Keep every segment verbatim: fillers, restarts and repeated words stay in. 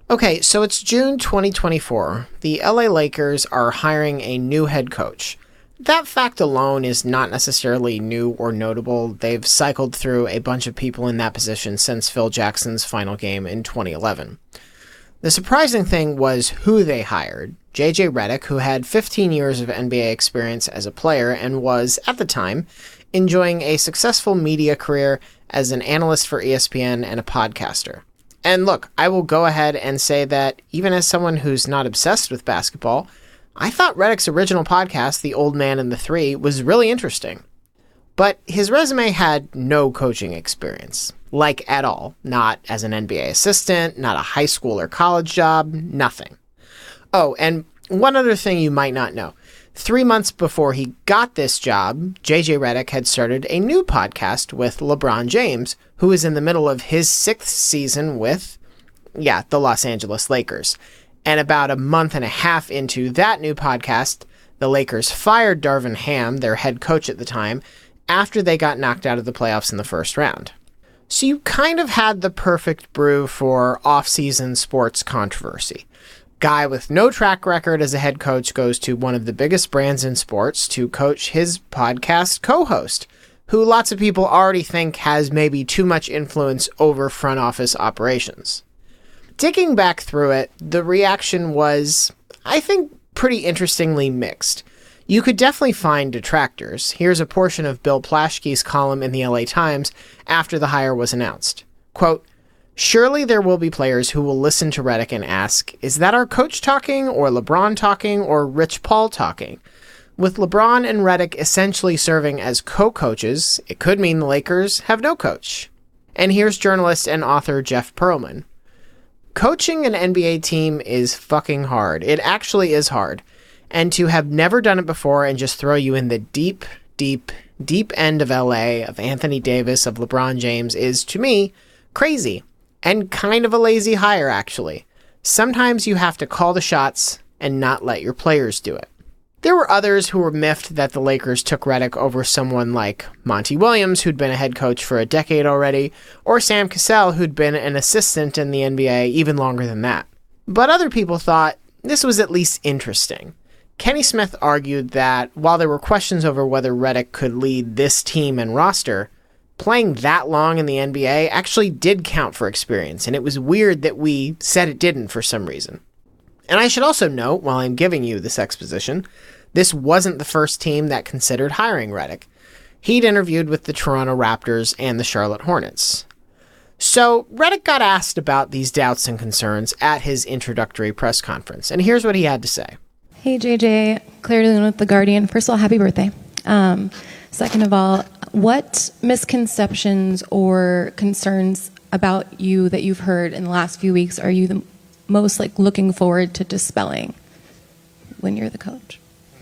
Okay, so it's June twenty twenty-four. The L A Lakers are hiring a new head coach. That fact alone is not necessarily new or notable. They've cycled through a bunch of people in that position since Phil Jackson's final game in twenty eleven. The surprising thing was who they hired. J J Redick, who had fifteen years of N B A experience as a player and was, at the time, enjoying a successful media career as an analyst for E S P N and a podcaster. And look, I will go ahead and say that even as someone who's not obsessed with basketball, I thought Redick's original podcast, The Old Man and the Three, was really interesting. But his resume had no coaching experience. Like, at all. Not as an N B A assistant, not a high school or college job, nothing. Oh, and one other thing you might not know. Three months before he got this job, J J Redick had started a new podcast with LeBron James, who is in the middle of his sixth season with, yeah, the Los Angeles Lakers. And about a month and a half into that new podcast, the Lakers fired Darvin Ham, their head coach at the time, after they got knocked out of the playoffs in the first round. So you kind of had the perfect brew for off-season sports controversy. Guy with no track record as a head coach goes to one of the biggest brands in sports to coach his podcast co-host, who lots of people already think has maybe too much influence over front office operations. Digging back through it, the reaction was, I think, pretty interestingly mixed. You could definitely find detractors. Here's a portion of Bill Plaschke's column in the L A Times after the hire was announced. Quote, "Surely there will be players who will listen to Redick and ask, is that our coach talking, or LeBron talking, or Rich Paul talking? With LeBron and Redick essentially serving as co-coaches, it could mean the Lakers have no coach." And here's journalist and author Jeff Pearlman. Coaching an N B A team is fucking hard. It actually is hard. And to have never done it before and just throw you in the deep, deep, deep end of L A, of Anthony Davis, of LeBron James, is, to me, crazy. And kind of a lazy hire, actually. Sometimes you have to call the shots and not let your players do it. There were others who were miffed that the Lakers took Redick over someone like Monty Williams, who'd been a head coach for a decade already, or Sam Cassell, who'd been an assistant in the N B A even longer than that. But other people thought this was at least interesting. Kenny Smith argued that while there were questions over whether Redick could lead this team and roster, playing that long in the N B A actually did count for experience, and it was weird that we said it didn't for some reason. And I should also note, while I'm giving you this exposition, this wasn't the first team that considered hiring Redick. He'd interviewed with the Toronto Raptors and the Charlotte Hornets. So Redick got asked about these doubts and concerns at his introductory press conference, and here's what he had to say. Hey, J J, Claire Dillon with The Guardian. First of all, happy birthday. Um, second of all, what misconceptions or concerns about you that you've heard in the last few weeks are you the most like looking forward to dispelling when you're the coach?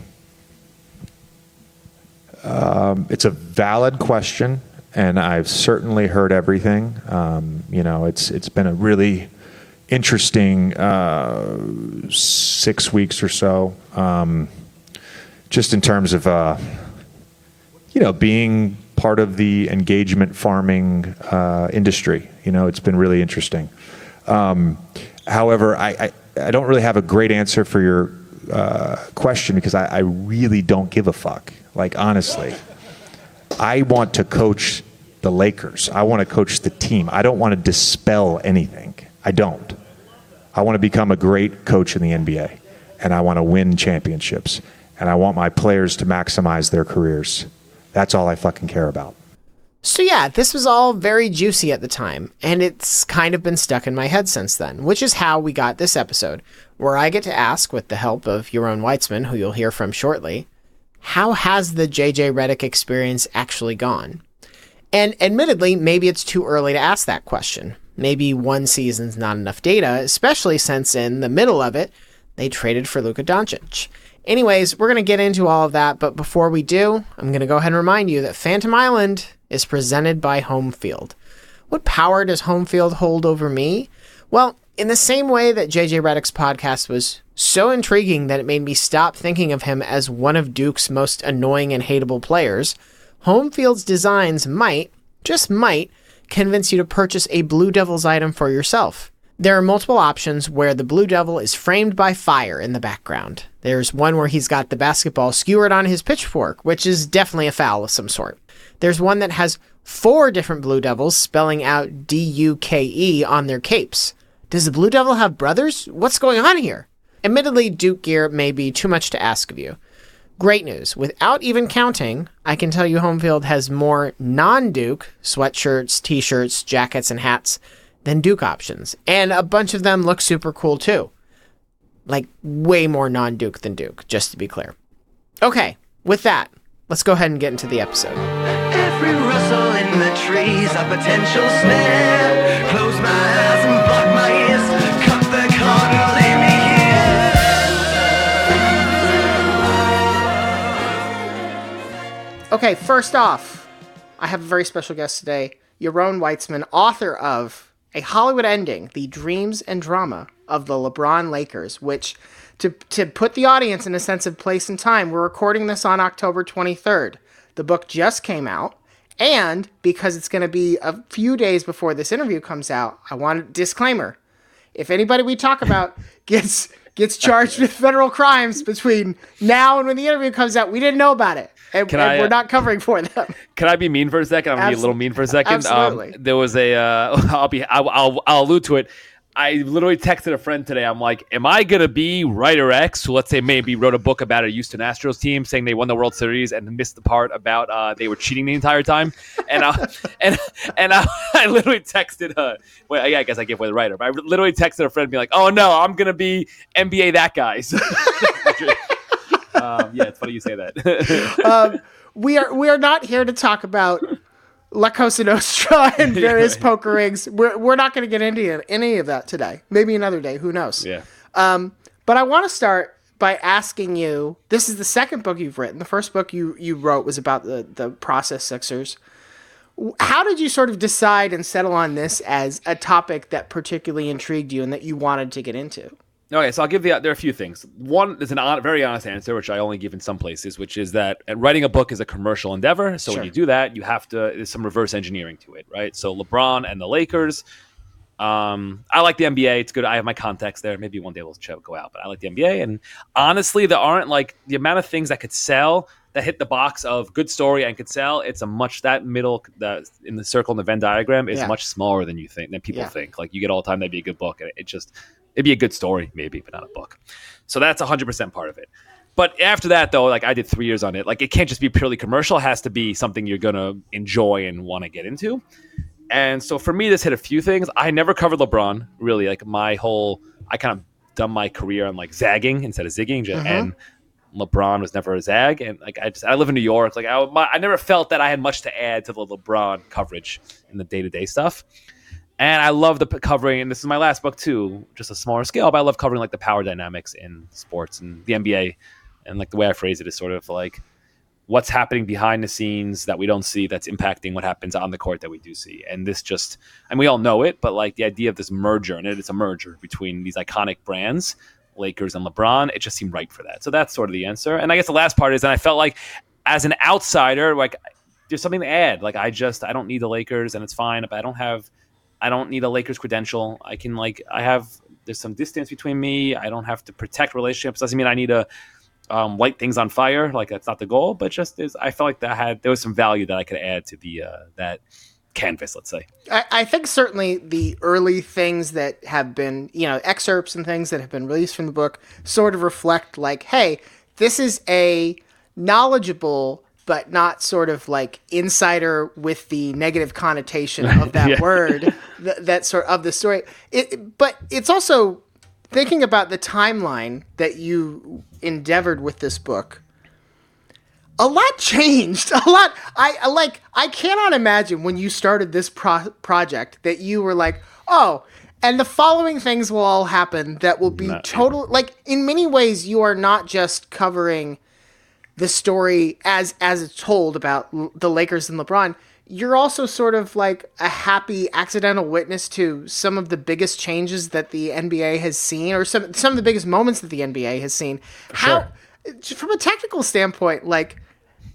Um, it's a valid question, and I've certainly heard everything. Um, you know, it's it's been a really interesting uh, six weeks or so, um, just in terms of, uh, you know, being part of the engagement farming uh, industry. You know, it's been really interesting. Um, however, I, I, I don't really have a great answer for your uh, question because I, I really don't give a fuck. Like, honestly, I want to coach the Lakers. I want to coach the team. I don't want to dispel anything. I don't. I want to become a great coach in the N B A, and I want to win championships, and I want my players to maximize their careers. That's all I fucking care about. So yeah, this was all very juicy at the time, and it's kind of been stuck in my head since then, which is how we got this episode, where I get to ask, with the help of Yaron Weitzman, who you'll hear from shortly, how has the J J Redick experience actually gone? And admittedly, maybe it's too early to ask that question. Maybe one season's not enough data, especially since in the middle of it, they traded for Luka Doncic. Anyways, we're going to get into all of that, but before we do, I'm going to go ahead and remind you that Phantom Island is presented by Home Field. What power does Home Field hold over me? Well, in the same way that J J Redick's podcast was so intriguing that it made me stop thinking of him as one of Duke's most annoying and hateable players, Home Field's designs might, just might, convince you to purchase a Blue Devils item for yourself. There are multiple options where the Blue Devil is framed by fire in the background. There's one where he's got the basketball skewered on his pitchfork, which is definitely a foul of some sort. There's one that has four different Blue Devils spelling out D U K E on their capes. Does the Blue Devil have brothers? What's going on here? Admittedly, Duke gear may be too much to ask of you. Great news. Without even counting, I can tell you Homefield has more non-Duke sweatshirts, t-shirts, jackets, and hats than Duke options. And a bunch of them look super cool too. Like way more non-Duke than Duke, just to be clear. Okay, with that, let's go ahead and get into the episode. Every rustle in the trees, a potential snare. Close my eyes and block my ears. Cut the cord and leave me here. Okay, first off, I have a very special guest today, Yaron Weitzman, author of A Hollywood Ending, The Dreams and Drama of the LeBron Lakers, which, to, to put the audience in a sense of place and time, we're recording this on October twenty-third. The book just came out, and because it's going to be a few days before this interview comes out, I want a disclaimer. If anybody we talk about gets gets charged with federal crimes between now and when the interview comes out, we didn't know about it. And, and I, we're not covering for them. Can I be mean for a second? I'm gonna be a little mean for a second. Absolutely. Um, there was a. Uh, I'll be. I'll, I'll. I'll allude to it. I literally texted a friend today. I'm like, "Am I gonna be writer X, who let's say maybe wrote a book about a Houston Astros team saying they won the World Series and missed the part about uh, they were cheating the entire time?" And I and and I, I literally texted. Uh, well, yeah, I guess I gave away the writer, but I literally texted a friend, being like, "Oh no, I'm gonna be N B A that guy." So, um, yeah, it's funny you say that. um, we are we are not here to talk about La Cosa Nostra and various yeah, right. poker rigs. We're we're not going to get into any of that today. Maybe another day. Who knows? Yeah. Um, but I want to start by asking you. This is the second book you've written. The first book you you wrote was about the the process Sixers. How did you sort of decide and settle on this as a topic that particularly intrigued you and that you wanted to get into? Okay, so I'll give the there are a few things. One is an on, very honest answer, which I only give in some places, which is that writing a book is a commercial endeavor. So sure. When you do that, you have to there's some reverse engineering to it, right? So LeBron and the Lakers. Um, I like the N B A. It's good. I have my context there. Maybe one day we'll go out, but I like the N B A. And honestly, there aren't like the amount of things that could sell that hit the box of good story and could sell. It's a much that middle the in the circle in the Venn diagram is yeah. much smaller than you think than people yeah. think. Like you get all the time, that'd be a good book, and it just. It'd be a good story, maybe, but not a book. So that's one hundred percent part of it. But after that, though, like I did three years on it. Like it can't just be purely commercial. It has to be something you're going to enjoy and want to get into. And so for me, this hit a few things. I never covered LeBron, really. Like my whole, I kind of done my career on like zagging instead of zigging. Mm-hmm. And LeBron was never a zag. And like I just, I live in New York. Like I, my, I never felt that I had much to add to the LeBron coverage in the day-to-day stuff. And I love the p- covering, and this is my last book too, just a smaller scale, but I love covering like the power dynamics in sports and the N B A. And like the way I phrase it is sort of like what's happening behind the scenes that we don't see that's impacting what happens on the court that we do see. And this just, and we all know it, but like the idea of this merger, and it's a merger between these iconic brands, Lakers and LeBron, it just seemed right for that. So that's sort of the answer. And I guess the last part is, and I felt like as an outsider, like there's something to add. Like I just, I don't need the Lakers and it's fine, but I don't have, I don't need a Lakers credential. I can like, I have, there's some distance between me. I don't have to protect relationships. Doesn't mean I need to um, light things on fire. Like that's not the goal, but just is, I felt like that had, there was some value that I could add to the, uh, that canvas, let's say. I, I think certainly the early things that have been, you know, excerpts and things that have been released from the book sort of reflect like, hey, this is a knowledgeable but not sort of like insider with the negative connotation of that yeah. word, th- that sort of the story. It, but it's also thinking about the timeline that you endeavored with this book. A lot changed. A lot. I, I like. I cannot imagine when you started this pro- project that you were like, oh, and the following things will all happen that will be total. Like in many ways, you are not just covering the story as as it's told about L- the Lakers and LeBron. You're also sort of like a happy accidental witness to some of the biggest changes that the N B A has seen, or some some of the biggest moments that the N B A has seen. How, sure. From a technical standpoint, like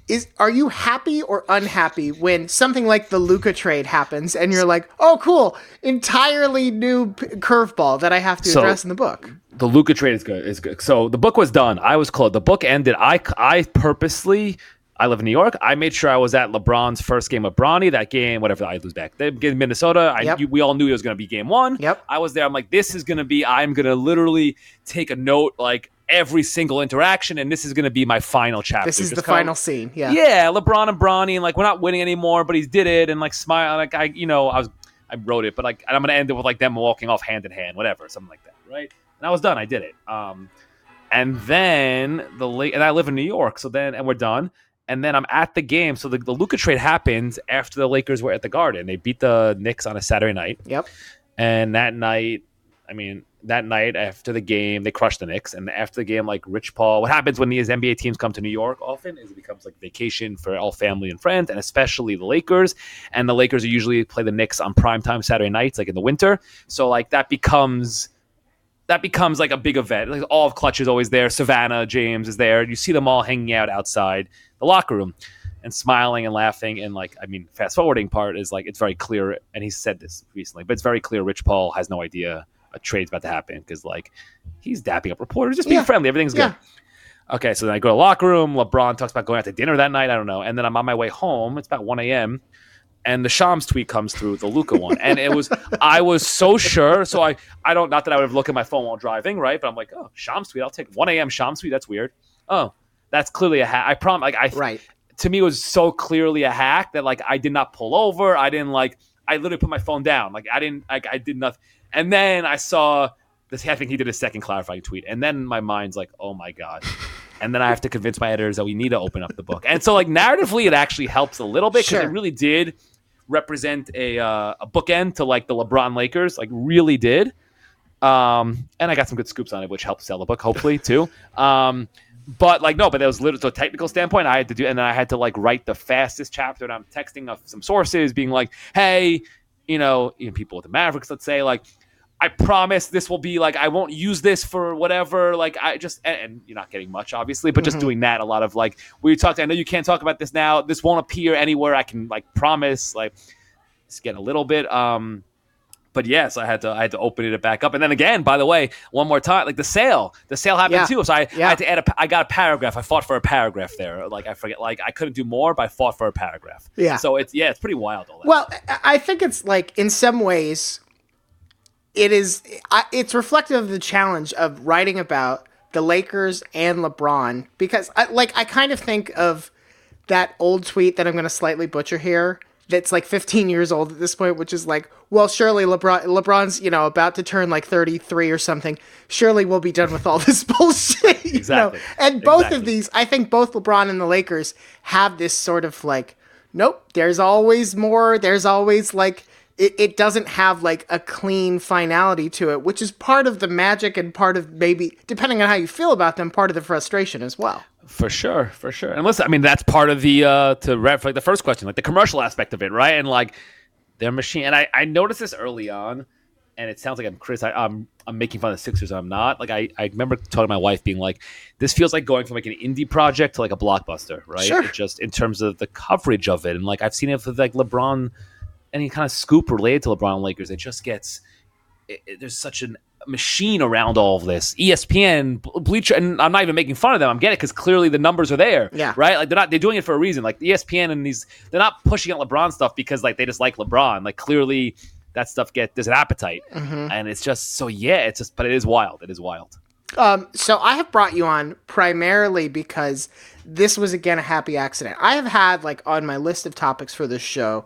is are you happy or unhappy when something like the Luka trade happens and you're like, oh, cool, entirely new p- curveball that I have to So- address in the book? The Luka trade is good. Is good. So the book was done. I was close. The book ended. I I purposely. I live in New York. I made sure I was at LeBron's first game of Bronny. That game, whatever, I lose back. They in Minnesota. I Yep. you, we all knew it was going to be game one. Yep. I was there. I'm like, this is going to be. I'm going to literally take a note like every single interaction, and this is going to be my final chapter. This is Just the kinda- final scene. Yeah. Yeah, LeBron and Bronny, and like we're not winning anymore, but he's did it, and like smile, like I, you know, I was, I wrote it, but like and I'm gonna end it with like them walking off hand in hand, whatever, something like that, right? And I was done. I did it. Um, and then the late, and I live in New York, so then and we're done. And then I'm at the game. So the, the Luka trade happened after the Lakers were at the Garden. They beat the Knicks on a Saturday night. Yep. And that night, I mean, that night after the game, they crushed the Knicks. And after the game, like Rich Paul, what happens when these N B A teams come to New York often is it becomes like vacation for all family and friends, and especially the Lakers. And the Lakers usually play the Knicks on primetime Saturday nights, like in the winter. So like that becomes that becomes like a big event. Like all of Clutch is always there. Savannah James is there. You see them all hanging out outside the locker room and smiling and laughing. And like, I mean, fast forwarding part is like, it's very clear. And he said this recently, but it's very clear. Rich Paul has no idea a trade's about to happen because like he's dapping up reporters, just being Yeah. friendly. Everything's Yeah. good. Okay. So then I go to the locker room. LeBron talks about going out to dinner that night. I don't know. And then I'm on my way home. It's about one a.m. and the Shams tweet comes through, the Luka one. And it was, I was so sure. So I, I don't, not that I would have looked at my phone while driving, right? But I'm like, oh, Shams tweet. I'll take one a.m. Shams tweet. That's weird. Oh, that's clearly a hack. I promise. Like, I, Right. to me, it was so clearly a hack that like I did not pull over. I didn't like, I literally put my phone down. Like, I didn't, like, I did nothing. And then I saw this, I think he did a second clarifying tweet. And then my mind's like, oh my God. And then I have to convince my editors that we need to open up the book. And so, like, narratively, it actually helps a little bit because Sure. it really did represent a uh, a bookend to like the LeBron Lakers, like really did. Um, and I got some good scoops on it, which helped sell the book, hopefully too. Um, but like no, but that was literally to a technical standpoint. I had to do, and then I had to like write the fastest chapter. And I'm texting of some sources, being like, "Hey, you know, you know, people with the Mavericks, let's say, like, I promise this will be like I won't use this for whatever. Like I just and, and you're not getting much, obviously, but just Mhm. doing that a lot of like we talked. I know you can't talk about this now. This won't appear anywhere. I can like promise. Like it's getting a little bit. Um, but yes, I had to I had to open it back up. And then again, by the way, one more time, like the sale, the sale happened Yeah. too. So I, Yeah. I had to add a. I got a paragraph. I fought for a paragraph there. Like I forget. Like I couldn't do more, but I fought for a paragraph. Yeah. So it's yeah, it's pretty wild. All that. Well, I- I think it's like in some ways, it is. I- It's reflective of the challenge of writing about the Lakers and LeBron because, I, like, I kind of think of that old tweet that I'm going to slightly butcher here. That's like fifteen years old at this point, which is like, well, surely LeBron, LeBron's, you know, about to turn like thirty-three or something. Surely we'll be done with all this bullshit. you Exactly. know? And both Exactly. of these, I think both LeBron and the Lakers have this sort of like, nope, there's always more. There's always like, it, it doesn't have like a clean finality to it, which is part of the magic and part of maybe, depending on how you feel about them, part of the frustration as well. For sure, for sure. And listen, I mean, that's part of the, uh, to ref, like the first question, like the commercial aspect of it, right? And like their machine. And I, I noticed this early on, and it sounds like I'm Chris, I, I'm, I'm making fun of the Sixers. I'm not. Like, I, I remember talking to my wife being like, this feels like going from like an indie project to like a blockbuster, right? Sure. It just in terms of the coverage of it. And like, I've seen it with like LeBron, any kind of scoop related to LeBron and Lakers. It just gets, it, it, there's such an, machine around all of this. E S P N, Bleacher, and I'm not even making fun of them. I'm getting it because clearly the numbers are there. Yeah. Right? Like they're not they're doing it for a reason. Like E S P N and these they're not pushing out LeBron stuff because like they just like LeBron. Like clearly that stuff get there's an appetite. Mm-hmm. And it's just so yeah, it's just but it is wild. It is wild. Um, so I have brought you on primarily because this was again a happy accident. I have had like on my list of topics for this show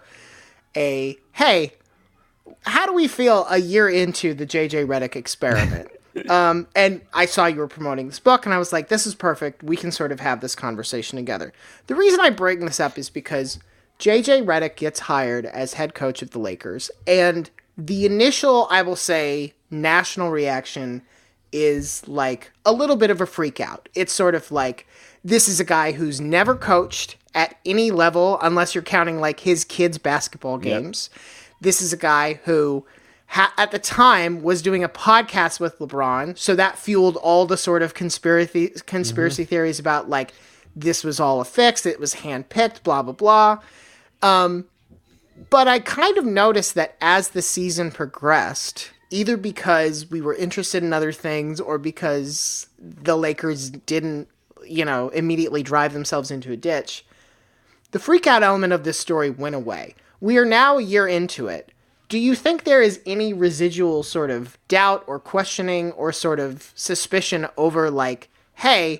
a hey, how do we feel a year into the J J Redick experiment? um, and I saw you were promoting this book, and I was like, this is perfect. We can sort of have this conversation together. The reason I bring this up is because J J Redick gets hired as head coach of the Lakers, and the initial, I will say, national reaction is like a little bit of a freak out. It's sort of like, this is a guy who's never coached at any level, unless you're counting like his kids' basketball games. Yep. This is a guy who, ha- at the time, was doing a podcast with LeBron, so that fueled all the sort of conspiracy conspiracy mm-hmm. theories about like this was all a fix, it was handpicked, blah, blah, blah. Um, but I kind of noticed that as the season progressed, either because we were interested in other things or because the Lakers didn't, you know, immediately drive themselves into a ditch, the freak out element of this story went away. We are now a year into it. Do you think there is any residual sort of doubt or questioning or sort of suspicion over, like, hey,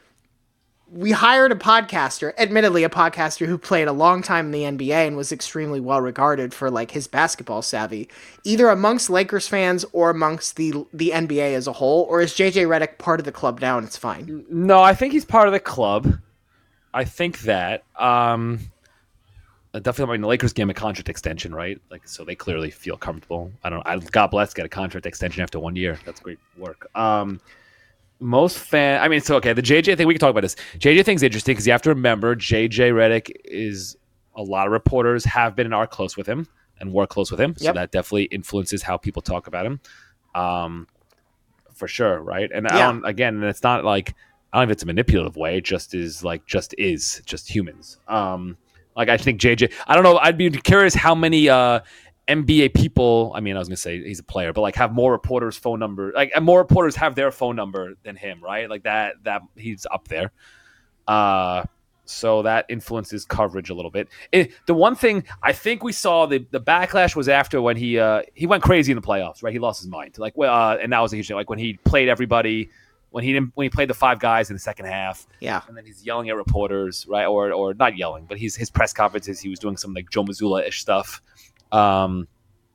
we hired a podcaster, admittedly a podcaster who played a long time in the N B A and was extremely well regarded for, like, his basketball savvy, either amongst Lakers fans or amongst the the N B A as a whole, or is J J Redick part of the club now and it's fine? No, I think he's part of the club. I think that. Um... Definitely, I mean, the Lakers gave him a contract extension, right? Like, so they clearly feel comfortable. I don't know. God bless, get a contract extension after one year. That's great work. Um, most fan, I mean, so okay, the J J thing, we can talk about this. J J thing's interesting because you have to remember J J Redick is, a lot of reporters have been and are close with him and were close with him. So yep. that definitely influences how people talk about him. Um, for sure, right? And yeah. I don't, again, it's not like, I don't know if it's a manipulative way. It just is like, just is, just humans. Um, Like, I think J J, I don't know, I'd be curious how many uh, N B A people, I mean, I was going to say he's a player, but like have more reporters' phone number, like more reporters have their phone number than him, right? Like that, that he's up there. Uh, so that influences coverage a little bit. It, the one thing I think we saw, the, the backlash was after when he uh, he went crazy in the playoffs, right? He lost his mind. Like, well, uh, and that was a huge thing. Like when he played everybody, When he didn't, when he played the five guys in the second half, yeah, and then he's yelling at reporters, right, or or not yelling, but he's his press conferences, he was doing some like Joe Mazzulla-ish stuff. Um,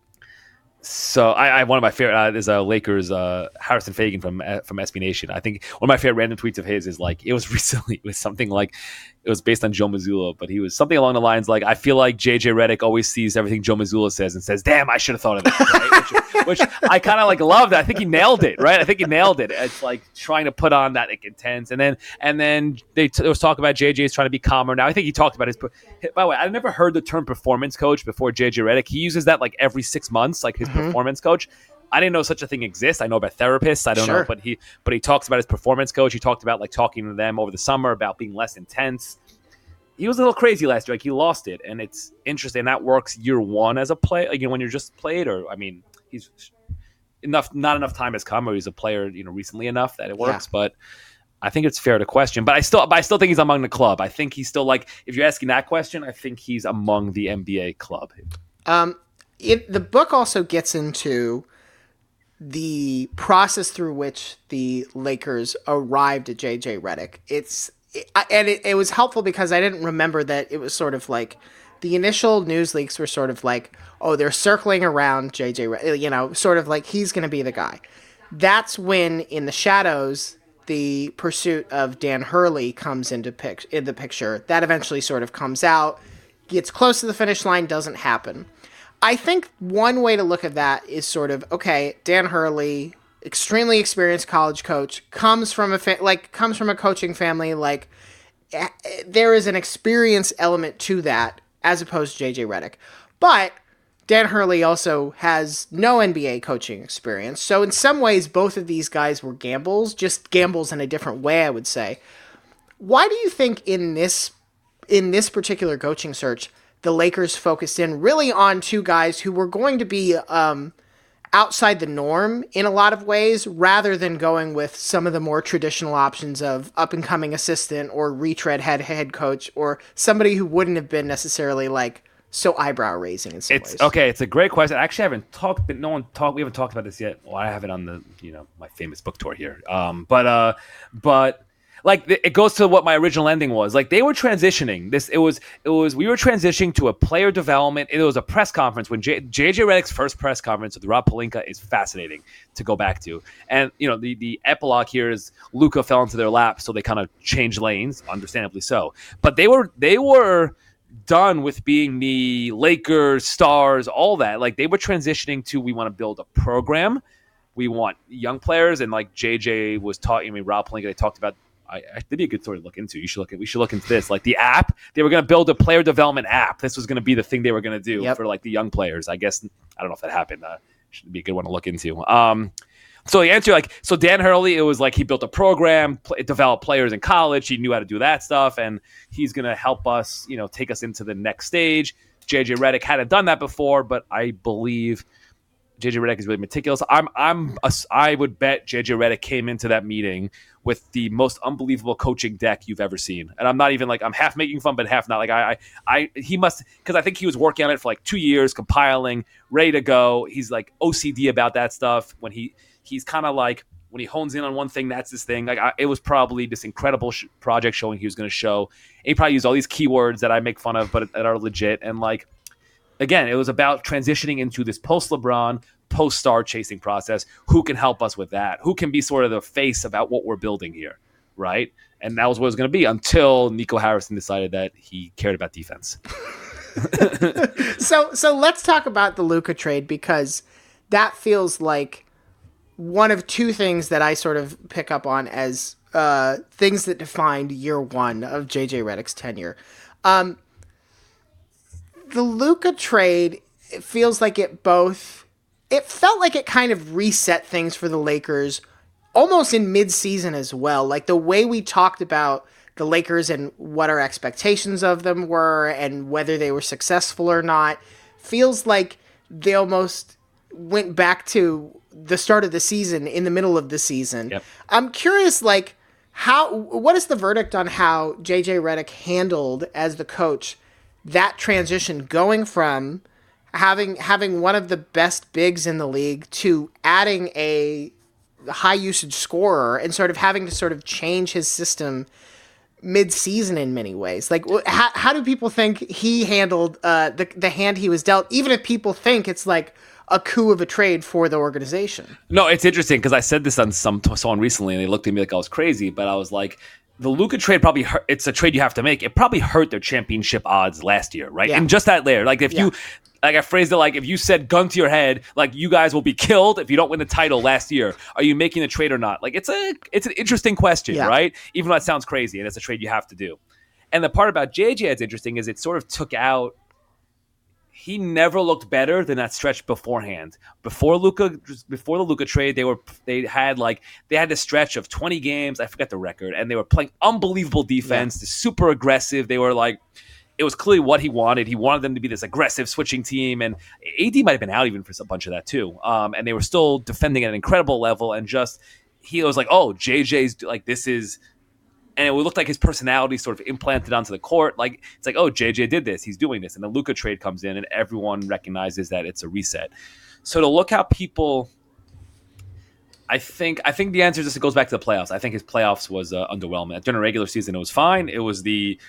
so I, I one of my favorite uh, is uh, Lakers uh, Harrison Fagan from uh, from S B Nation. I think one of my favorite random tweets of his is like it was recently it was something like it was based on Joe Mazzulla, but he was something along the lines like I feel like J J Redick always sees everything Joe Mazzulla says and says, "Damn, I should have thought of that." Right? which, which I kind of like loved. I think he nailed it, right? I think he nailed it. It's like trying to put on that like, intense, and then and then they t- there was talk about J J's trying to be calmer. Now I think he talked about his. By the way, I never heard the term performance coach before J J Redick. He uses that like every six months, like his mm-hmm. performance coach. I didn't know such a thing exists. I know about therapists. I don't sure. know, but he but he talks about his performance coach. He talked about like talking to them over the summer about being less intense. He was a little crazy last year. Like he lost it, and it's interesting. That works year one as a player. Like, you know, when you're just played, or I mean, he's enough. Not enough time has come, or he's a player, you know, recently enough that it works. Yeah. But I think it's fair to question. But I still, but I still think he's among the club. I think he's still like, if you're asking that question, I think he's among the N B A club. Um, it the book also gets into the process through which the Lakers arrived at J J Redick. It's it, and it, it was helpful because I didn't remember that it was sort of like the initial news leaks were sort of like, oh, they're circling around J J Redick, you know, sort of like he's going to be the guy. That's when in the shadows, the pursuit of Dan Hurley comes into pic- in the picture. That eventually sort of comes out, gets close to the finish line, doesn't happen. I think one way to look at that is sort of, okay, Dan Hurley, extremely experienced college coach, comes from a fa- like comes from a coaching family. Like there is an experience element to that as opposed to J J Redick. But Dan Hurley also has no N B A coaching experience. So in some ways, both of these guys were gambles, just gambles in a different way, I would say. Why do you think in this in this particular coaching search, the Lakers focused in really on two guys who were going to be um, outside the norm in a lot of ways, rather than going with some of the more traditional options of up-and-coming assistant or retread head head coach or somebody who wouldn't have been necessarily like so eyebrow-raising in some it's, ways? Okay, it's a great question. I actually haven't talked, but no one talked. We haven't talked about this yet. Well, I have it on the, you know, my famous book tour here. Um, but, uh, but. Like it goes to what my original ending was. Like they were transitioning. This it was it was we were transitioning to a player development. It was a press conference when J J Redick's first press conference with Rob Pelinka is fascinating to go back to. And you know the the epilogue here is Luka fell into their lap, so they kind of changed lanes, understandably so. But they were they were done with being the Lakers stars, all that. Like they were transitioning to we want to build a program. We want young players, and like J J was talking. I mean, Rob Pelinka. They talked about. I, that'd be a good story to look into. You should look at. We should look into this. Like the app, they were going to build a player development app. This was going to be the thing they were going to do yep. for like the young players. I guess I don't know if that happened. Uh, should be a good one to look into. Um, So the answer, like, so Dan Hurley, it was like he built a program, pl- developed players in college. He knew how to do that stuff, and he's going to help us, you know, take us into the next stage. J J Redick hadn't done that before, but I believe J J Redick is really meticulous. I'm, I'm, a, I would bet J J Redick came into that meeting with the most unbelievable coaching deck you've ever seen. And I'm not even like, I'm half making fun, but half not. Like I, I, I he must, because I think he was working on it for like two years, compiling, ready to go. He's like O C D about that stuff. When he, he's kind of like, when he hones in on one thing, that's his thing. Like I, it was probably this incredible sh- project showing he was going to show. And he probably used all these keywords that I make fun of, but that are legit. And like, again, it was about transitioning into this post-LeBron, post-star chasing process. Who can help us with that? Who can be sort of the face about what we're building here, right? And that was what it was going to be until Nico Harrison decided that he cared about defense. so, so let's talk about the Luka trade, because that feels like one of two things that I sort of pick up on as uh, things that defined year one of J J Redick's tenure. Um, The Luka trade, it feels like it both, it felt like it kind of reset things for the Lakers almost in mid-season as well. Like the way we talked about the Lakers and what our expectations of them were and whether they were successful or not, feels like they almost went back to the start of the season in the middle of the season. Yep. I'm curious, like, how, what is the verdict on how J J Redick handled as the coach that transition, going from having having one of the best bigs in the league to adding a high usage scorer and sort of having to sort of change his system mid-season in many ways? Like, how, how do people think he handled uh, the the hand he was dealt, even if people think it's like a coup of a trade for the organization? No, it's interesting because I said this on some someone recently and they looked at me like I was crazy, but I was like, the Luka trade probably hurt. It's a trade you have to make. It probably hurt their championship odds last year, right? Yeah. And just that layer, like if Yeah. you, like I phrased it, like if you said gun to your head, like you guys will be killed if you don't win the title last year. Are you making the trade or not? Like it's a, it's an interesting question, Yeah. right? Even though it sounds crazy, and it's a trade you have to do. And the part about J J that's interesting is it sort of took out. He never looked better than that stretch beforehand. Before Luka, before the Luka trade, they were they had like they had this stretch of twenty games. I forget the record, and they were playing unbelievable defense, yeah. super aggressive. They were like, it was clearly what he wanted. He wanted them to be this aggressive switching team, and A D might have been out even for a bunch of that too. Um, and they were still defending at an incredible level, and just he was like, oh, J J's like this is. And it looked like his personality sort of implanted onto the court. Like it's like, oh, J J did this. He's doing this. And the Luka trade comes in and everyone recognizes that it's a reset. So to look how people – I think I think the answer just goes back to the playoffs. I think his playoffs was uh, underwhelming. During the regular season, it was fine. It was the,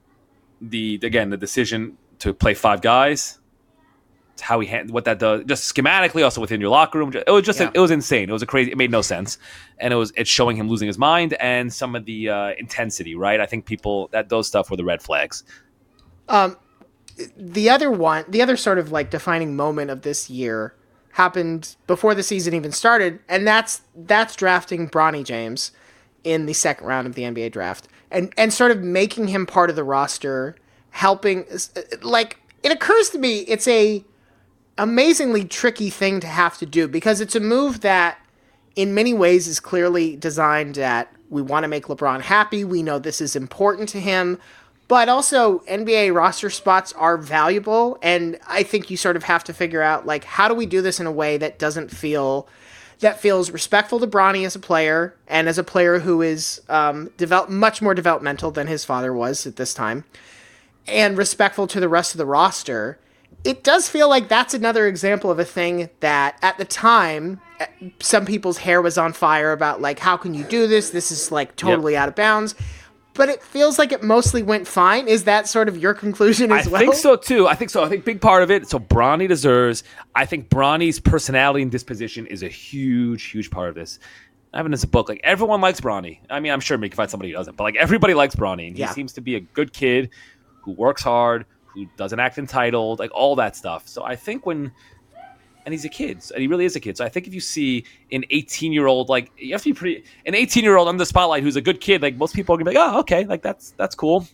the again, the decision to play five guys. How he had what that does, just schematically, also within your locker room. It was just yeah. a, it was insane. It was a crazy. It made no sense, and it was it's showing him losing his mind and some of the uh, intensity. Right, I think people that those stuff were the red flags. Um, the other one, the other sort of like defining moment of this year happened before the season even started, and that's that's drafting Bronny James in the second round of the N B A draft, and and sort of making him part of the roster, helping. Like it occurs to me, it's a amazingly tricky thing to have to do because it's a move that in many ways is clearly designed at we want to make LeBron happy. We know this is important to him, but also N B A roster spots are valuable. And I think you sort of have to figure out like, how do we do this in a way that doesn't feel that feels respectful to Bronny as a player and as a player who is um, develop much more developmental than his father was at this time and respectful to the rest of the roster. It does feel like that's another example of a thing that at the time, some people's hair was on fire about like, how can you do this? This is like totally yep. out of bounds. But it feels like it mostly went fine. Is that sort of your conclusion as I well? I think so too. I think so. I think big part of it. So Bronny deserves, I think Bronny's personality and disposition is a huge, huge part of this. I have it as a book. Like everyone likes Bronny. I mean, I'm sure we can find somebody who doesn't, but like everybody likes Bronny. And he yeah. seems to be a good kid who works hard, who doesn't act entitled, like all that stuff. So I think when, and he's a kid, and he really is a kid. So I think if you see an eighteen-year-old, like you have to be pretty, an eighteen-year-old under the spotlight who's a good kid, like most people are gonna be like, oh, okay, like that's that's cool.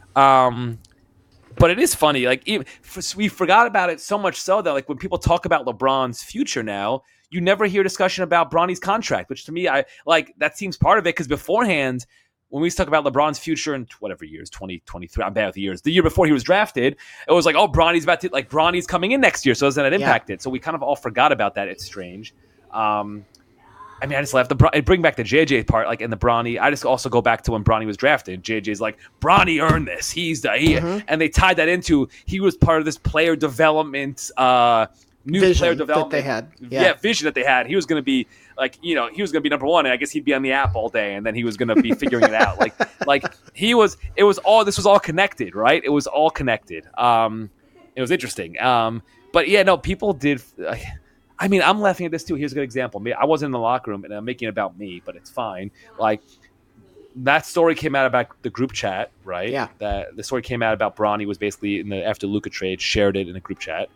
Um, but it is funny, like even, we forgot about it so much so that like when people talk about LeBron's future now, you never hear discussion about Bronny's contract, which to me, I like that seems part of it because beforehand, when we used to talk about LeBron's future in whatever years, twenty twenty-three, I'm bad with the years, the year before he was drafted, it was like, oh, Bronny's about to, like, Bronny's coming in next year, so doesn't that impact yeah. it? So we kind of all forgot about that. It's strange. Um, I mean, I just left the bring back the J J part, like in the Bronny. I just also go back to when Bronny was drafted. J J's like, Bronny earned this. He's the he, mm-hmm. and they tied that into he was part of this player development, uh, new vision player development that they had. Yeah. yeah, vision that they had. He was going to be like, you know, he was going to be number one, and I guess he'd be on the app all day, and then he was going to be figuring it out. Like, like he was. It was all. This was all connected, right? It was all connected. Um, it was interesting. Um, but yeah, no, people did. Uh, I mean, I'm laughing at this too. Here's a good example. I wasn't in the locker room, and I'm making it about me, but it's fine. Like, that story came out about the group chat, right? Yeah. That the story came out about Bronny was basically in the after Luka trade, shared it in a group chat.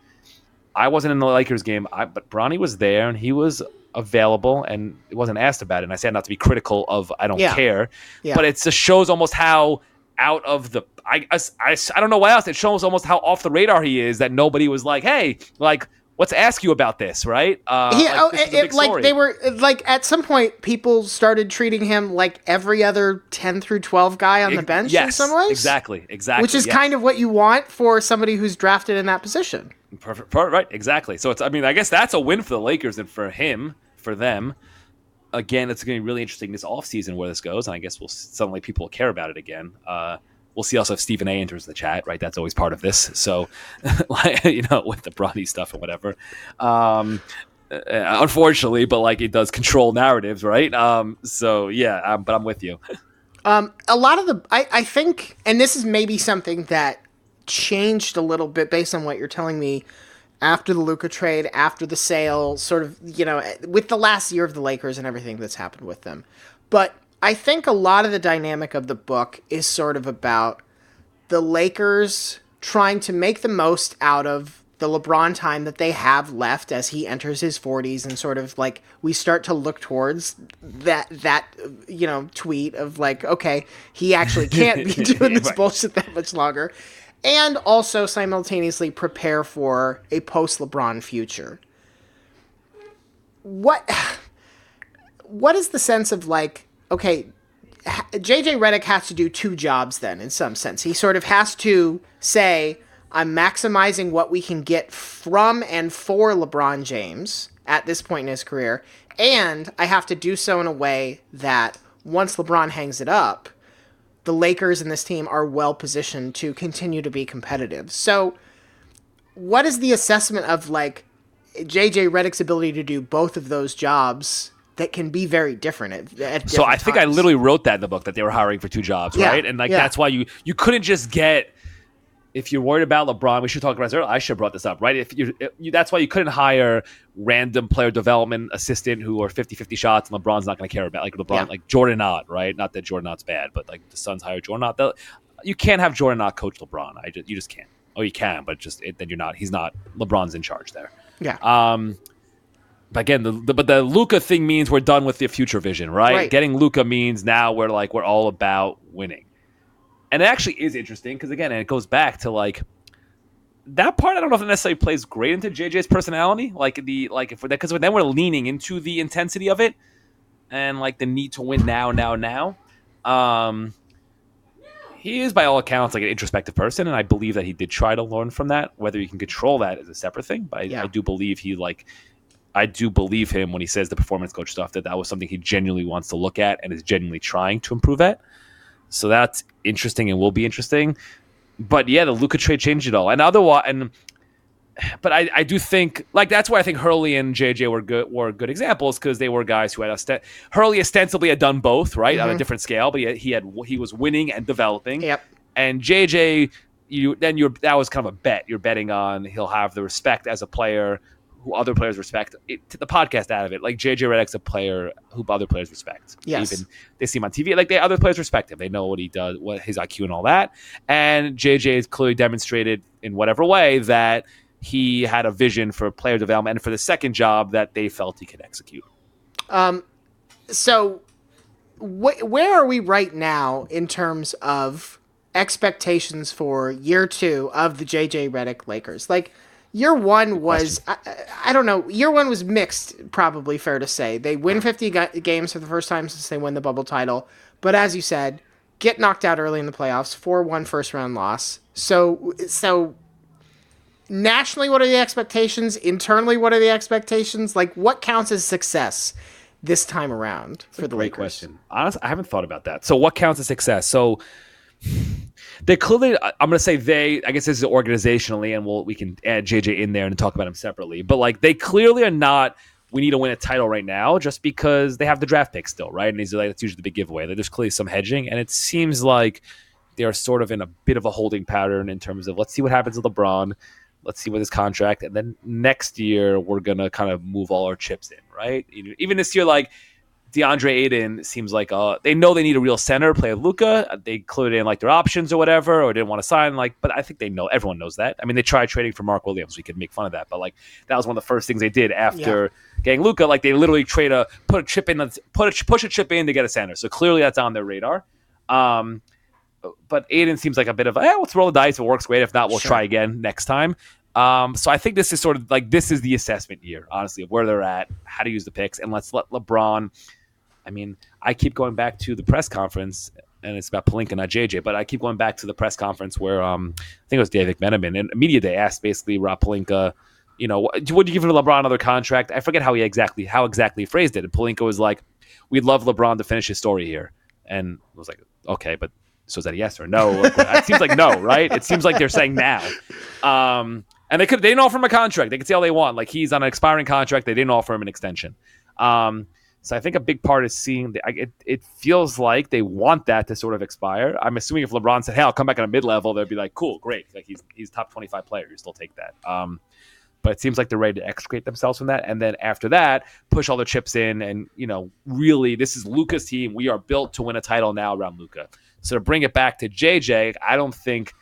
I wasn't in the Lakers game, I, but Bronny was there, and he was available, and it wasn't asked about it. And I said not to be critical of I don't yeah. care, yeah. but it just shows almost how out of the I, I, I, I don't know why else. It shows almost how off the radar he is that nobody was like, hey, like, let's ask you about this, right? Uh, he, like, oh, this it, like they were like at some point, people started treating him like every other ten through twelve guy on the bench yes, in some ways. Exactly, exactly. Which is yes. kind of what you want for somebody who's drafted in that position. Perfect, perfect, right? Exactly. So it's. I mean, I guess that's a win for the Lakers and for him, for them. Again, it's going to be really interesting this offseason where this goes, and I guess we'll suddenly people will care about it again. Uh, We'll see also if Stephen A. enters the chat, right? That's always part of this. So, like, you know, with the Bronny stuff and whatever. Um, unfortunately, but like it does control narratives, right? Um, so, yeah, um, but I'm with you. um, a lot of the, I, I think, and this is maybe something that changed a little bit based on what you're telling me after the Luka trade, after the sale, sort of, you know, with the last year of the Lakers and everything that's happened with them. But I think a lot of the dynamic of the book is sort of about the Lakers trying to make the most out of the LeBron time that they have left as he enters his forties, and sort of like we start to look towards that, that you know, tweet of like, okay, he actually can't be doing this right. bullshit that much longer. And also simultaneously prepare for a post-LeBron future. What, what is the sense of like, okay, J J Redick has to do two jobs then, in some sense. He sort of has to say, I'm maximizing what we can get from and for LeBron James at this point in his career, and I have to do so in a way that once LeBron hangs it up, the Lakers and this team are well positioned to continue to be competitive. So what is the assessment of like J J Redick's ability to do both of those jobs that can be very different at, at different So I think times? I literally wrote that in the book that they were hiring for two jobs, yeah, right? And like yeah. that's why you you couldn't just get, if you're worried about LeBron, we should talk about this earlier. I should have brought this up, right? If you, you that's why you couldn't hire random player development assistant who are fifty-fifty shots and LeBron's not going to care about, like LeBron, yeah. like Jordan Ott, right? Not that Jordan Ott's bad, but like the Suns hired Jordan Ott. You can't have Jordan Ott coach LeBron. I just you just can't. Oh, you can, but just it, then you're not. He's not. LeBron's in charge there. Yeah. Um. But again, the, the but the Luka thing means we're done with the future vision, right? Right. Getting Luka means now we're like we're all about winning, and it actually is interesting because again, and it goes back to like that part. I don't know if it necessarily plays great into J J's personality, like the like if because then we're leaning into the intensity of it and like the need to win now, now, now. Um, he is by all accounts like an introspective person, and I believe that he did try to learn from that. Whether you can control that is a separate thing, but I, yeah. I do believe he like. I do believe him when he says the performance coach stuff, that that was something he genuinely wants to look at and is genuinely trying to improve at. So that's interesting and will be interesting. But yeah, the Luka trade changed it all. And otherwise, and but I, I do think like that's why I think Hurley and J J were good were good examples because they were guys who had ost- Hurley ostensibly had done both, right, mm-hmm. on a different scale, but he, he had he was winning and developing. Yep. And J J, you then you're that was kind of a bet. You're betting on he'll have the respect as a player who other players respect. It, to the podcast out of it, like J J Redick's a player who other players respect. Yes. Even they see him on T V, like they other players respect him. They know what he does, what his I Q and all that. And J J has clearly demonstrated in whatever way that he had a vision for player development and for the second job that they felt he could execute. Um, so wh- where are we right now in terms of expectations for year two of the J J Redick Lakers? Like, year one was, I, I don't know, year one was mixed, probably fair to say. They win fifty ga- games for the first time since they win the bubble title. But as you said, get knocked out early in the playoffs, four one first round loss. So, so nationally, what are the expectations? Internally, what are the expectations? Like, what counts as success this time around for the Great Lakers? question. Honestly, I haven't thought about that. So what counts as success? So they clearly, I'm going to say they, I guess this is organizationally, and we'll, we can add J J in there and talk about him separately. But like, they clearly are not, we need to win a title right now just because they have the draft pick still, right? And he's like, that's usually the big giveaway. Like, there's clearly some hedging, and it seems like they're sort of in a bit of a holding pattern in terms of, let's see what happens with LeBron. Let's see with his contract. And then next year, we're going to kind of move all our chips in, right? Even this year, like, DeAndre Ayton seems like uh, they know they need a real center, play with Luka. They clearly didn't like their options or whatever, or didn't want to sign. Like, but I think they know, everyone knows that. I mean, they tried trading for Mark Williams. We could make fun of that, but like that was one of the first things they did after yeah. getting Luka. Like, they literally trade a put a chip in, put a push a chip in to get a center. So clearly that's on their radar. Um, but Ayton seems like a bit of, eh, let's roll the dice. If it works, great. If not, we'll sure. try again next time. Um, so I think this is sort of like this is the assessment year, honestly, of where they're at, how to use the picks, and let's let LeBron. I mean, I keep going back to the press conference, and it's about Pelinka, not J J, but I keep going back to the press conference where um, I think it was David McMenamin, and media day asked basically Rob Pelinka, you know, would you give LeBron another contract? I forget how he exactly how exactly he phrased it. And Pelinka was like, "We'd love LeBron to finish his story here," and I was like, "Okay, but so is that a yes or no?" It seems like no, right? It seems like they're saying now. Um, and they could they didn't offer him a contract. They could say all they want. Like, he's on an expiring contract. They didn't offer him an extension. Um, So I think a big part is seeing the, it. It feels like they want that to sort of expire. I'm assuming if LeBron said, "Hey, I'll come back on a mid-level," they'd be like, "Cool, great." Like, he's he's top twenty-five player. You still take that. Um, but it seems like they're ready to extricate themselves from that, and then after that, push all their chips in. And you know, really, this is Luka's team. We are built to win a title now around Luka. So to bring it back to J J, I don't think.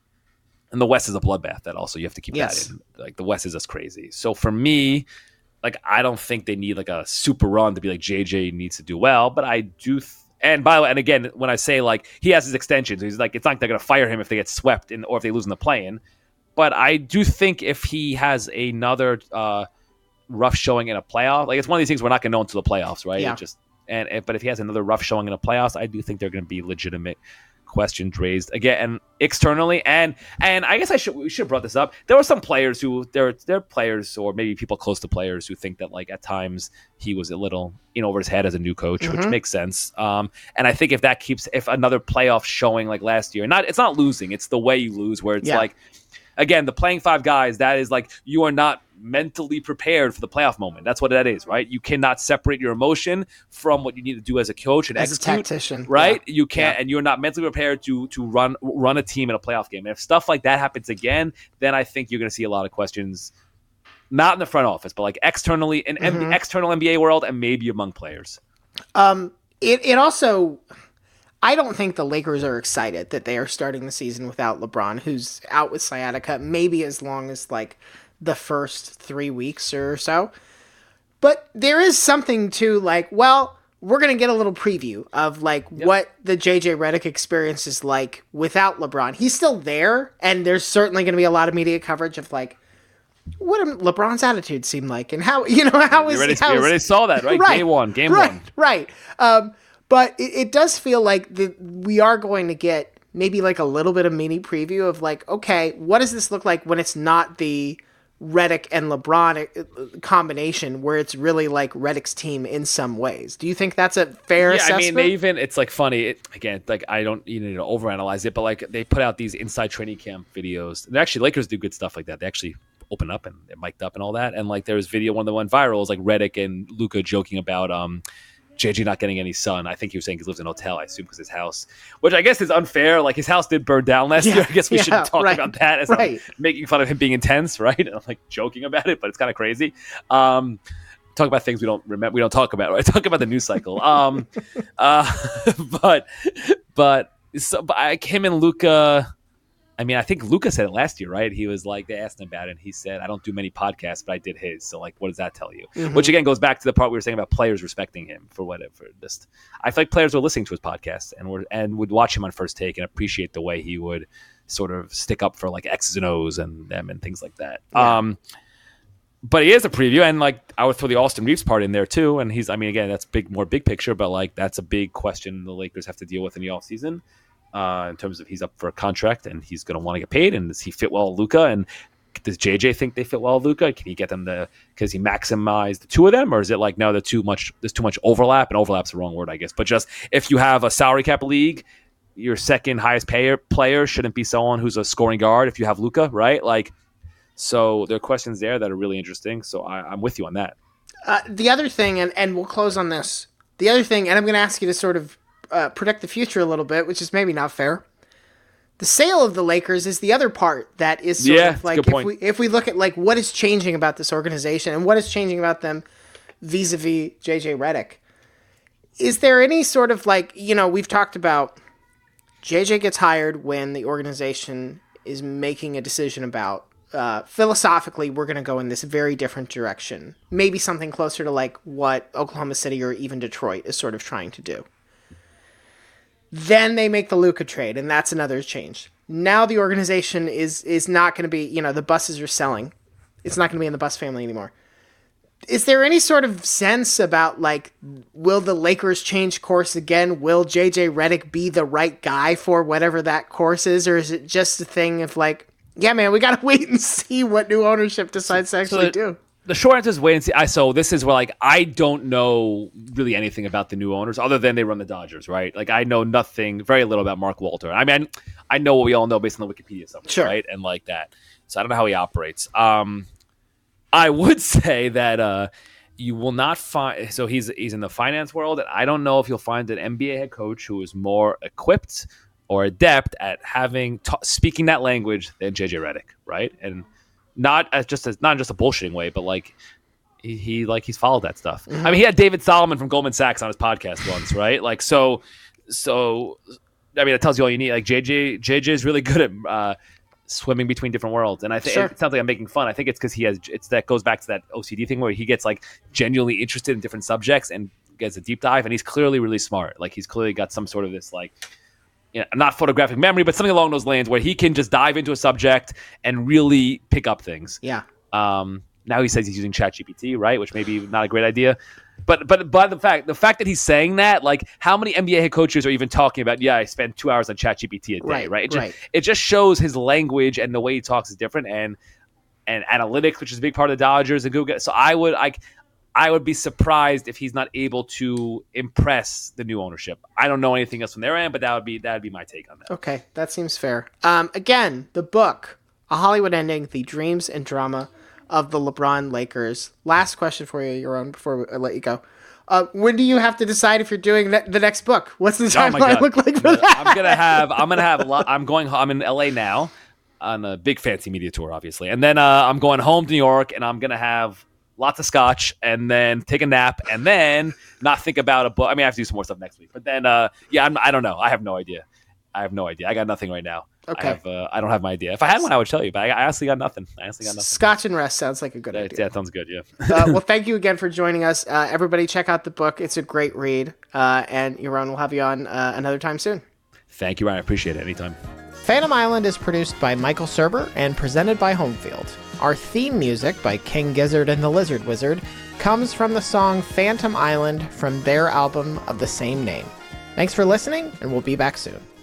And the West is a bloodbath. That also you have to keep yes. that in. Like, the West is just crazy. So for me. Like, I don't think they need like a super run to be like J J needs to do well, but I do. Th- and by the way, and again, when I say like he has his extensions, he's like, it's not like they're going to fire him if they get swept in or if they lose in the play-in. But I do think if he has another uh, rough showing in a playoff, like it's one of these things we're not going to know until the playoffs, right? Yeah. It just and, and but if he has another rough showing in a playoffs, I do think they're going to be legitimate questions raised again and externally, and and I guess I should we should have brought this up. There were some players who there there are players or maybe people close to players who think that like at times he was a little in over his head as a new coach, mm-hmm. which makes sense. Um, and I think if that keeps if another playoff showing like last year, not it's not losing, it's the way you lose where it's yeah. like. Again, the playing five guys, that is like you are not mentally prepared for the playoff moment. That's what that is, right? You cannot separate your emotion from what you need to do as a coach and as execute, a tactician, right? Yeah. You can't, yeah. and you're not mentally prepared to to run run a team in a playoff game. And if stuff like that happens again, then I think you're going to see a lot of questions, not in the front office, but like externally in mm-hmm. M- external N B A world and maybe among players. Um, it it also. I don't think the Lakers are excited that they are starting the season without LeBron, who's out with sciatica, maybe as long as like the first three weeks or so. But there is something to like, well, we're going to get a little preview of like yep. what the J J Redick experience is like without LeBron. He's still there, and there's certainly going to be a lot of media coverage of like, what did LeBron's attitude seem like, and how, you know, how is we already, how we is, already saw that, right? right? Game one, game right, one. Right, Um But it, it does feel like the, we are going to get maybe like a little bit of mini preview of like, okay, what does this look like when it's not the Redick and LeBron combination where it's really like Redick's team in some ways? Do you think that's a fair yeah, assessment? I mean, they even, it's like funny. It, again, like I don't you need to overanalyze it, but like they put out these inside training camp videos. And actually, Lakers do good stuff like that. They actually open up and they're mic'd up and all that. And like there was video, one that went viral, is like Redick and Luka joking about, um, J J not getting any sun. I think he was saying he lives in a hotel, I assume, because his house, which I guess is unfair. Like, his house did burn down last yeah, year. I guess we yeah, shouldn't talk right, about that as right. I'm making fun of him being intense, right? And I'm like joking about it, but it's kind of crazy. Um, talk about things we don't remember, we don't talk about, right? Talk about the news cycle. Um, uh, but, but, so, but I, him and Luka, I mean, I think Luka said it last year, right? He was like, they asked him about it, and he said, I don't do many podcasts, but I did his. So, like, what does that tell you? Mm-hmm. Which, again, goes back to the part we were saying about players respecting him for whatever. Just, I feel like players were listening to his podcast and were and would watch him on First Take and appreciate the way he would sort of stick up for like X's and O's and them and things like that. Yeah. Um, but he is a preview, and like I would throw the Austin Reeves part in there too. And he's, I mean, again, that's big, more big picture, but like that's a big question the Lakers have to deal with in the offseason uh, in terms of he's up for a contract and he's going to want to get paid, and does he fit well with Luka, and does J J think they fit well with Luka? Can he get them to, because he maximized the two of them, or is it like no, they're too much? There's too much overlap, and overlap's the wrong word, I guess. But just if you have a salary cap league, your second highest payer player shouldn't be someone who's a scoring guard. If you have Luka, right? Like, so there are questions there that are really interesting. So I, I'm with you on that. Uh, the other thing, and, and we'll close on this. The other thing, and I'm going to ask you to sort of uh, predict the future a little bit, which is maybe not fair. The sale of the Lakers is the other part that is sort Yeah, of like good if point. we if we look at like what is changing about this organization and what is changing about them vis-a-vis J J Redick. Is there any sort of like, you know, we've talked about J J gets hired when the organization is making a decision about uh, philosophically, we're going to go in this very different direction. Maybe something closer to like what Oklahoma City or even Detroit is sort of trying to do. Then they make the Luka trade, and that's another change. Now the organization is is not going to be, you know, the buses are selling. It's not going to be in the Bus family anymore. Is there any sort of sense about, like, will the Lakers change course again? Will J J Redick be the right guy for whatever that course is? Or is it just a thing of, like, yeah, man, we got to wait and see what new ownership decides to actually the, do? The short answer is wait and see. I, so this is where, like, I don't know really anything about the new owners other than they run the Dodgers, right? Like, I know nothing, very little about Mark Walter. I mean, I know what we all know based on the Wikipedia summary, Sure. right? And like that. So I don't know how he operates. Um, I would say that uh, you will not find. So he's he's in the finance world, and I don't know if you'll find an N B A head coach who is more equipped or adept at having ta- speaking that language than J J Redick, right? And not as just as not just a bullshitting way, but like he, he like he's followed that stuff. Mm-hmm. I mean, he had David Solomon from Goldman Sachs on his podcast once, right? Like so, so I mean, that tells you all you need. Like J J J J is really good at. Uh, swimming between different worlds, and I think Sure. it sounds like I'm making fun. I think it's because he has it's that goes back to that O C D thing where he gets like genuinely interested in different subjects and gets a deep dive, and he's clearly really smart. Like he's clearly got some sort of this like, you know, not photographic memory, but something along those lines where he can just dive into a subject and really pick up things. Yeah. Um, now he says he's using ChatGPT, right? Which may be not a great idea. But but but the fact the fact that he's saying that, like, how many N B A head coaches are even talking about? Yeah, I spend two hours on ChatGPT a day, Right, right? It, right. Just, it just shows his language and the way he talks is different, and and analytics, which is a big part of the Dodgers and Google. So I would I I would be surprised if he's not able to impress the new ownership. I don't know anything else from their end, but that would be that would be my take on that. Okay, that seems fair. Um, again, the book, A Hollywood Ending: The Dreams and Drama of the LeBron Lakers. Last question for you, Yaron, before I let you go. Uh, when do you have to decide if you're doing ne- the next book? What's the Oh my timeline God. look like for that? I'm gonna have I'm gonna have a lot. I'm going. I'm in L A now on a big fancy media tour, obviously, and then uh, I'm going home to New York, and I'm gonna have lots of scotch, and then take a nap, and then not think about a book. I mean, I have to do some more stuff next week, but then uh, yeah, I'm, I don't know. I have no idea. I have no idea. I got nothing right now. Okay. I have. Uh, I don't have my idea. If I had one, I would tell you, but I, I honestly got nothing. I honestly got nothing. Scotch and rest sounds like a good Yeah, idea. yeah, sounds good. Yeah. uh, well, thank you again for joining us. Uh, everybody, check out the book. It's a great read. Uh, and Yaron, we'll have you on uh, another time soon. Thank you, Ryan. I appreciate it. Anytime. Phantom Island is produced by Michael Serber and presented by Homefield. Our theme music by King Gizzard and the Lizard Wizard comes from the song Phantom Island from their album of the same name. Thanks for listening, and we'll be back soon.